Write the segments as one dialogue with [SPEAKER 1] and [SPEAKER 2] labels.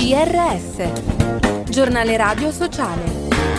[SPEAKER 1] GRS, Giornale Radio Sociale.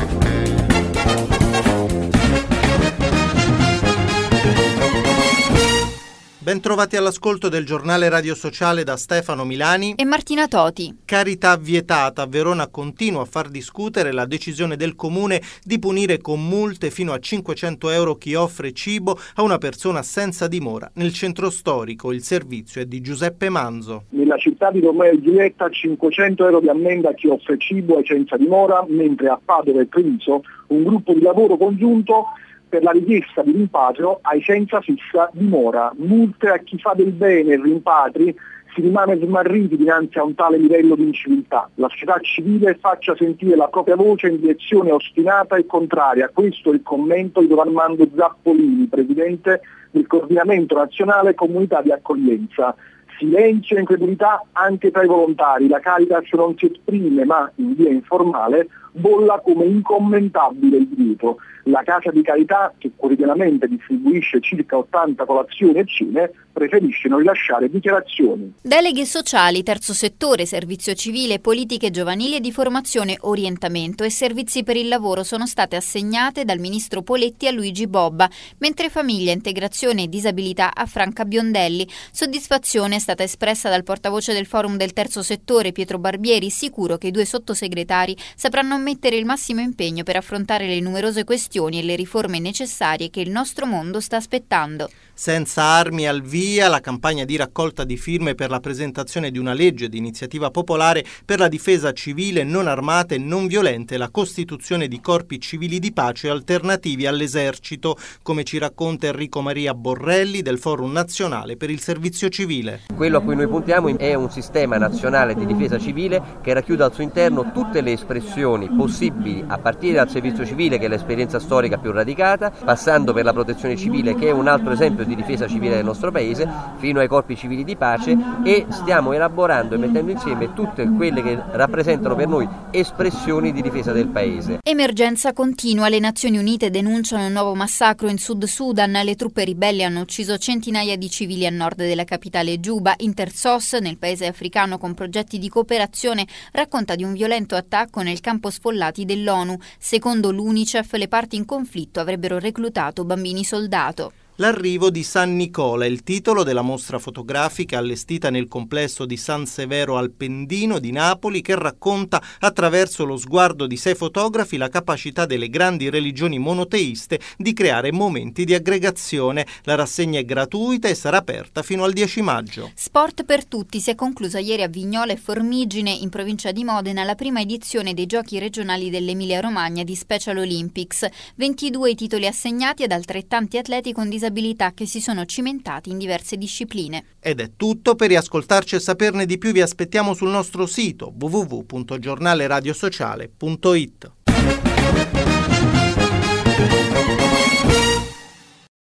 [SPEAKER 2] Ben trovati all'ascolto del Giornale Radio Sociale da Stefano Milani
[SPEAKER 3] e Martina Toti.
[SPEAKER 2] Carità vietata. Verona continua a far discutere la decisione del comune di punire con multe fino a 500 euro chi offre cibo a una persona senza dimora. Nel centro storico il servizio è di Giuseppe Manzo.
[SPEAKER 4] Nella città di Romeo e Giulietta 500 euro di ammenda a chi offre cibo ai senza dimora, mentre a Padova e Treviso un gruppo di lavoro congiunto per la richiesta di rimpatrio ai senza fissa dimora. Multe a chi fa del bene e rimpatri. Si rimane smarriti dinanzi a un tale livello di inciviltà. La società civile faccia sentire la propria voce in direzione ostinata e contraria. Questo è il commento di Don Armando Zappolini, presidente del Coordinamento Nazionale Comunità di Accoglienza. Silenzio e incredulità anche tra i volontari. La Caritas non si esprime, ma in via informale bolla come incommentabile il divieto. La Casa di Carità, che quotidianamente distribuisce circa 80 colazioni e cene, preferisce non rilasciare dichiarazioni.
[SPEAKER 3] Deleghe sociali, terzo settore, servizio civile, politiche giovanili e di formazione, orientamento e servizi per il lavoro sono state assegnate dal ministro Poletti a Luigi Bobba, mentre famiglia, integrazione e disabilità a Franca Biondelli. Soddisfazione è stata espressa dal portavoce del forum del terzo settore, Pietro Barbieri, sicuro che i due sottosegretari sapranno mettere il massimo impegno per affrontare le numerose questioni e le riforme necessarie che il nostro mondo sta aspettando.
[SPEAKER 2] Senza armi al via, la campagna di raccolta di firme per la presentazione di una legge di iniziativa popolare per la difesa civile non armata e non violenta e la costituzione di corpi civili di pace alternativi all'esercito, come ci racconta Enrico Maria Borrelli del Forum Nazionale per il Servizio Civile.
[SPEAKER 5] Quello a cui noi puntiamo è un sistema nazionale di difesa civile che racchiude al suo interno tutte le espressioni possibili, a partire dal servizio civile, che è l'esperienza storica più radicata, passando per la protezione civile, che è un altro esempio di difesa civile del nostro paese, fino ai corpi civili di pace, e stiamo elaborando e mettendo insieme tutte quelle che rappresentano per noi espressioni di difesa del paese.
[SPEAKER 3] Emergenza continua. Le Nazioni Unite denunciano un nuovo massacro in Sud Sudan. Le truppe ribelli hanno ucciso centinaia di civili a nord della capitale Giuba. Intersos, nel paese africano con progetti di cooperazione, racconta di un violento attacco nel campo sfollati dell'ONU. Secondo l'UNICEF, le parti in conflitto avrebbero reclutato bambini soldato.
[SPEAKER 2] L'arrivo di San Nicola è il titolo della mostra fotografica allestita nel complesso di San Severo al Pendino di Napoli, che racconta attraverso lo sguardo di 6 fotografi la capacità delle grandi religioni monoteiste di creare momenti di aggregazione. La rassegna è gratuita e sarà aperta fino al 10 maggio.
[SPEAKER 3] Sport per tutti. Si è conclusa ieri a Vignola e Formigine, in provincia di Modena, la prima edizione dei Giochi regionali dell'Emilia Romagna di Special Olympics. 22 i titoli assegnati ad altrettanti atleti con disabilità che si sono cimentati in diverse discipline.
[SPEAKER 2] Ed è tutto. Per riascoltarci e saperne di più vi aspettiamo sul nostro sito www.giornaleradiosociale.it.